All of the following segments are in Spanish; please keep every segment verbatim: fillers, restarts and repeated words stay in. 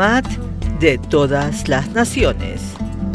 Ahmad de todas las naciones.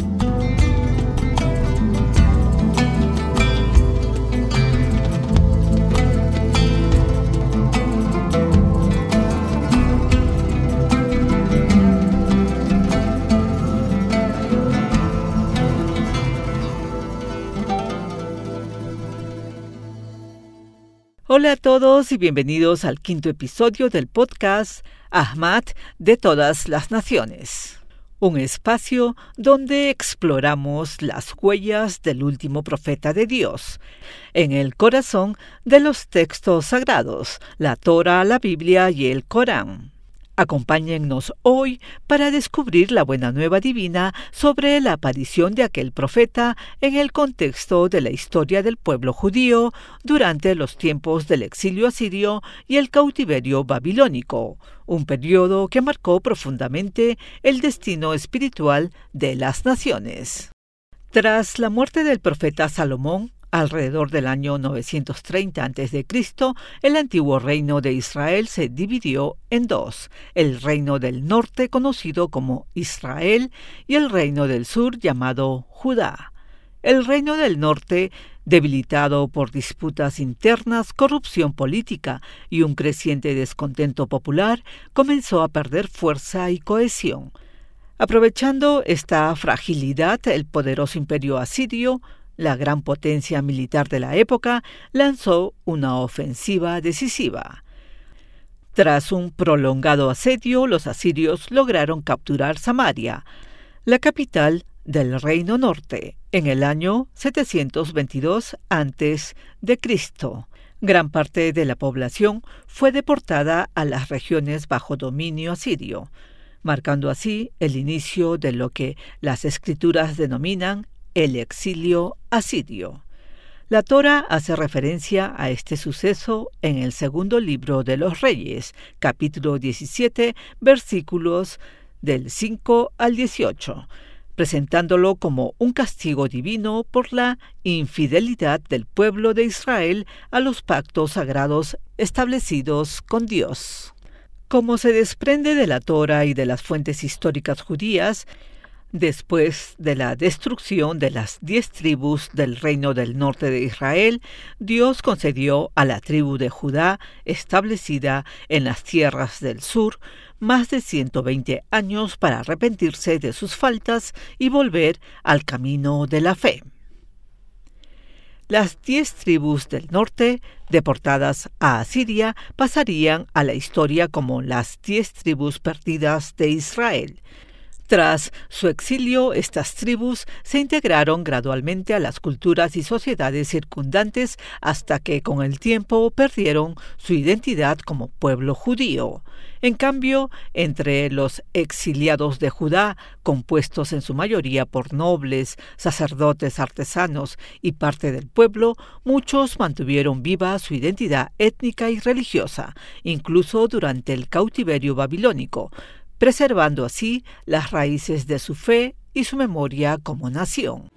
Hola a todos y bienvenidos al quinto episodio del podcast Ahmad de todas las naciones, un espacio donde exploramos las huellas del último profeta de Dios en el corazón de los textos sagrados, la Torá, la Biblia y el Corán. Acompáñennos hoy para descubrir la buena nueva divina sobre la aparición de aquel profeta en el contexto de la historia del pueblo judío durante los tiempos del exilio asirio y el cautiverio babilónico, un periodo que marcó profundamente el destino espiritual de las naciones. Tras la muerte del profeta Salomón, alrededor del año novecientos treinta antes de Cristo, el antiguo reino de Israel se dividió en dos: el reino del norte, conocido como Israel, y el reino del sur, llamado Judá. El reino del norte, debilitado por disputas internas, corrupción política y un creciente descontento popular, comenzó a perder fuerza y cohesión. Aprovechando esta fragilidad, el poderoso imperio asirio, la gran potencia militar de la época, lanzó una ofensiva decisiva. Tras un prolongado asedio, los asirios lograron capturar Samaria, la capital del Reino Norte, en el año setecientos veintidós antes de Cristo. Gran parte de la población fue deportada a las regiones bajo dominio asirio, marcando así el inicio de lo que las escrituras denominan el exilio asirio. La Torá hace referencia a este suceso en el segundo libro de los Reyes, capítulo diecisiete, versículos del cinco al dieciocho, presentándolo como un castigo divino por la infidelidad del pueblo de Israel a los pactos sagrados establecidos con Dios. Como se desprende de la Torá y de las fuentes históricas judías, después de la destrucción de las diez tribus del reino del norte de Israel, Dios concedió a la tribu de Judá, establecida en las tierras del sur, más de ciento veinte años para arrepentirse de sus faltas y volver al camino de la fe. Las diez tribus del norte, deportadas a Asiria, pasarían a la historia como las diez tribus perdidas de Israel. Tras su exilio, estas tribus se integraron gradualmente a las culturas y sociedades circundantes hasta que con el tiempo perdieron su identidad como pueblo judío. En cambio, entre los exiliados de Judá, compuestos en su mayoría por nobles, sacerdotes, artesanos y parte del pueblo, muchos mantuvieron viva su identidad étnica y religiosa, incluso durante el cautiverio babilónico, preservando así las raíces de su fe y su memoria como nación.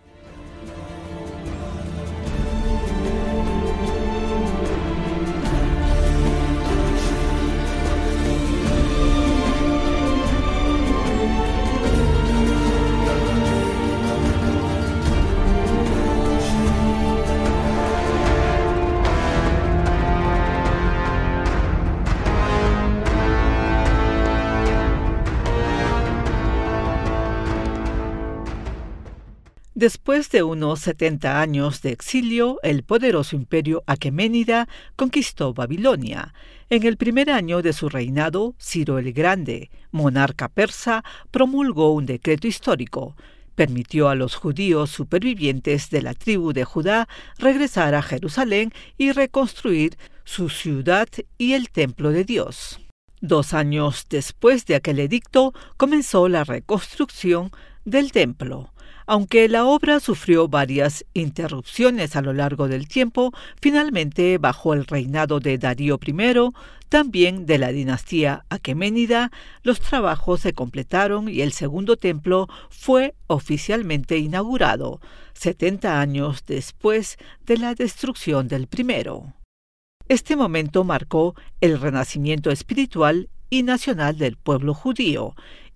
Después de unos setenta años de exilio, el poderoso imperio aqueménida conquistó Babilonia. En el primer año de su reinado, Ciro el Grande, monarca persa, promulgó un decreto histórico. Permitió a los judíos supervivientes de la tribu de Judá regresar a Jerusalén y reconstruir su ciudad y el templo de Dios. Dos años después de aquel edicto, comenzó la reconstrucción del templo. Aunque la obra sufrió varias interrupciones a lo largo del tiempo, finalmente, bajo el reinado de Darío primero, también de la dinastía aqueménida, los trabajos se completaron y el segundo templo fue oficialmente inaugurado, setenta años después de la destrucción del primero. Este momento marcó el renacimiento espiritual y nacional del pueblo judío,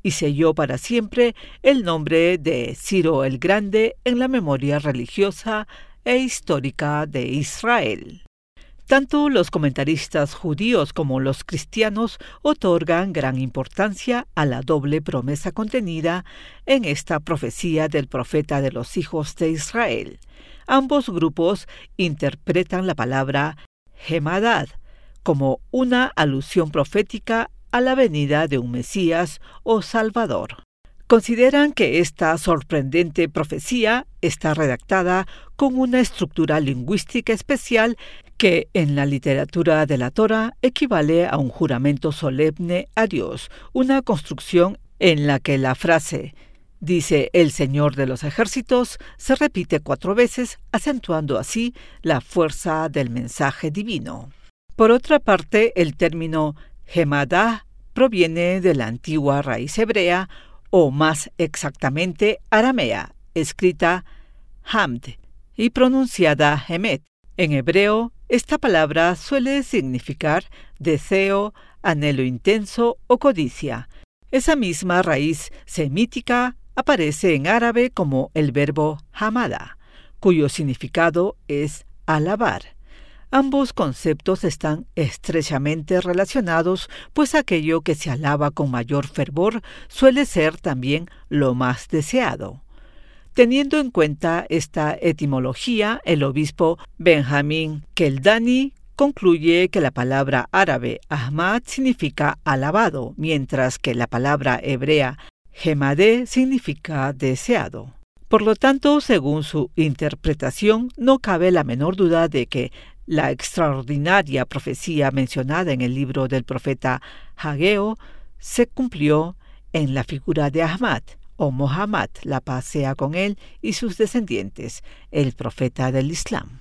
y selló para siempre el nombre de Ciro el Grande en la memoria religiosa e histórica de Israel. Tanto los comentaristas judíos como los cristianos otorgan gran importancia a la doble promesa contenida en esta profecía del profeta de los hijos de Israel. Ambos grupos interpretan la palabra Gemadad como una alusión profética a la venida de un Mesías o Salvador. Consideran que esta sorprendente profecía está redactada con una estructura lingüística especial que en la literatura de la Torá equivale a un juramento solemne a Dios, una construcción en la que la frase «dice el Señor de los ejércitos» se repite cuatro veces, acentuando así la fuerza del mensaje divino. Por otra parte, el término Gemadah proviene de la antigua raíz hebrea, o más exactamente aramea, escrita Hamd y pronunciada Hemet. En hebreo, esta palabra suele significar deseo, anhelo intenso o codicia. Esa misma raíz semítica aparece en árabe como el verbo hamada, cuyo significado es alabar. Ambos conceptos están estrechamente relacionados, pues aquello que se alaba con mayor fervor suele ser también lo más deseado. Teniendo en cuenta esta etimología, el obispo Benjamín Keldani concluye que la palabra árabe Ahmad significa alabado, mientras que la palabra hebrea Gemadeh significa deseado. Por lo tanto, según su interpretación, no cabe la menor duda de que la extraordinaria profecía mencionada en el libro del profeta Hageo se cumplió en la figura de Ahmad, o Mohammed, la paz sea con él y sus descendientes, el profeta del Islam.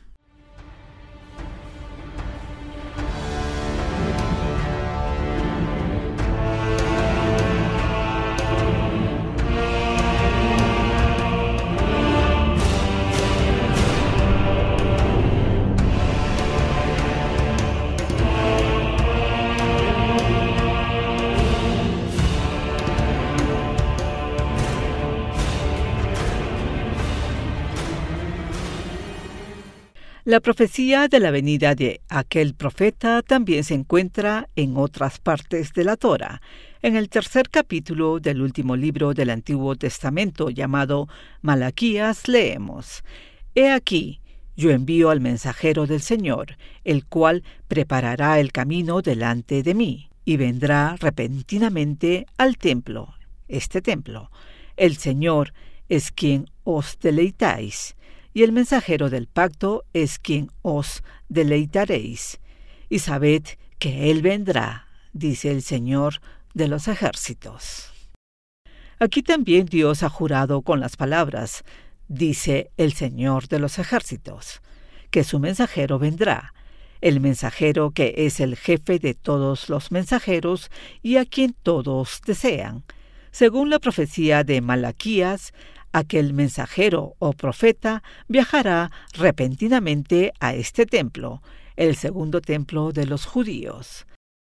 La profecía de la venida de aquel profeta también se encuentra en otras partes de la Torá. En el tercer capítulo del último libro del Antiguo Testamento, llamado Malaquías, leemos: «He aquí, yo envío al mensajero del Señor, el cual preparará el camino delante de mí, y vendrá repentinamente al templo», este templo. «El Señor es quien os deleitáis, y el mensajero del pacto es quien os deleitaréis. Y sabed que Él vendrá, dice el Señor de los ejércitos». Aquí también Dios ha jurado con las palabras, dice el Señor de los ejércitos, que su mensajero vendrá, el mensajero que es el jefe de todos los mensajeros y a quien todos desean. Según la profecía de Malaquías, aquel mensajero o profeta viajará repentinamente a este templo, el segundo templo de los judíos.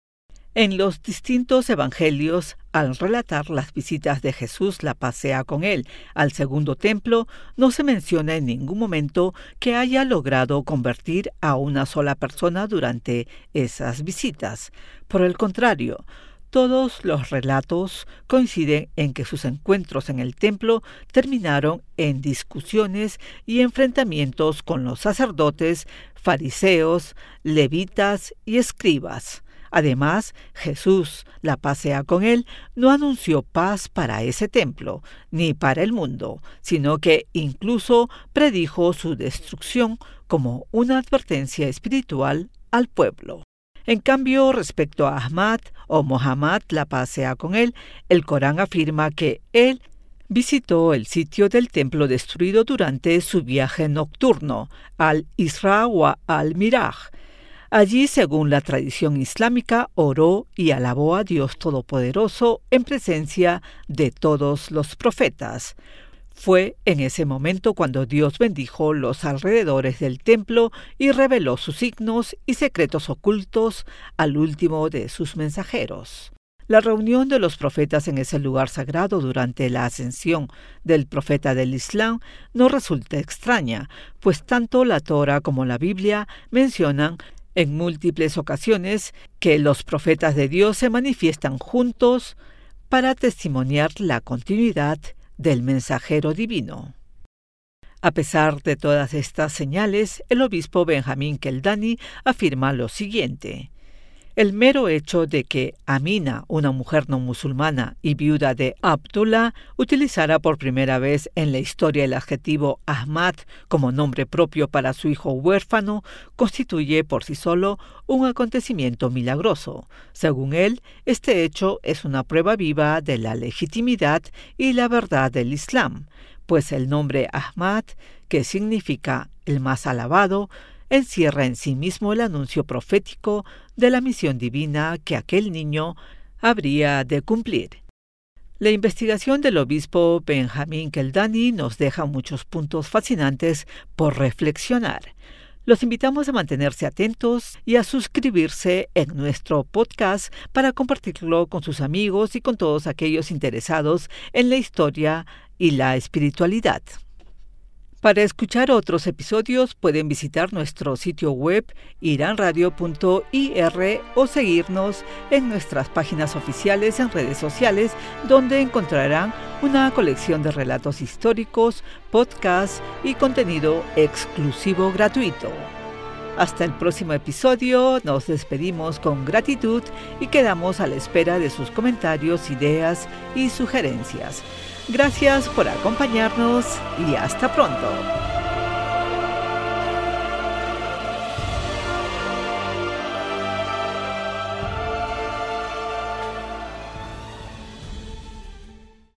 En los distintos evangelios, al relatar las visitas de Jesús, la paz sea con él, al segundo templo, no se menciona en ningún momento que haya logrado convertir a una sola persona durante esas visitas. Por el contrario, todos los relatos coinciden en que sus encuentros en el templo terminaron en discusiones y enfrentamientos con los sacerdotes, fariseos, levitas y escribas. Además, Jesús, la paz sea con él, no anunció paz para ese templo, ni para el mundo, sino que incluso predijo su destrucción como una advertencia espiritual al pueblo. En cambio, respecto a Ahmad o Mohammed, la paz sea con él, el Corán afirma que él visitó el sitio del templo destruido durante su viaje nocturno, al-Isra o al-Miraj. Allí, según la tradición islámica, oró y alabó a Dios Todopoderoso en presencia de todos los profetas. Fue en ese momento cuando Dios bendijo los alrededores del templo y reveló sus signos y secretos ocultos al último de sus mensajeros. La reunión de los profetas en ese lugar sagrado durante la ascensión del profeta del Islam no resulta extraña, pues tanto la Torá como la Biblia mencionan en múltiples ocasiones que los profetas de Dios se manifiestan juntos para testimoniar la continuidad del mensajero divino. A pesar de todas estas señales, el obispo Benjamín Keldani afirma lo siguiente: el mero hecho de que Amina, una mujer no musulmana y viuda de Abdullah, utilizara por primera vez en la historia el adjetivo Ahmad como nombre propio para su hijo huérfano, constituye por sí solo un acontecimiento milagroso. Según él, este hecho es una prueba viva de la legitimidad y la verdad del Islam, pues el nombre Ahmad, que significa el más alabado, encierra en sí mismo el anuncio profético de la misión divina que aquel niño habría de cumplir. La investigación del obispo Benjamín Keldani nos deja muchos puntos fascinantes por reflexionar. Los invitamos a mantenerse atentos y a suscribirse en nuestro podcast para compartirlo con sus amigos y con todos aquellos interesados en la historia y la espiritualidad. Para escuchar otros episodios pueden visitar nuestro sitio web iranradio punto ir o seguirnos en nuestras páginas oficiales en redes sociales, donde encontrarán una colección de relatos históricos, podcasts y contenido exclusivo gratuito. Hasta el próximo episodio, nos despedimos con gratitud y quedamos a la espera de sus comentarios, ideas y sugerencias. Gracias por acompañarnos y hasta pronto.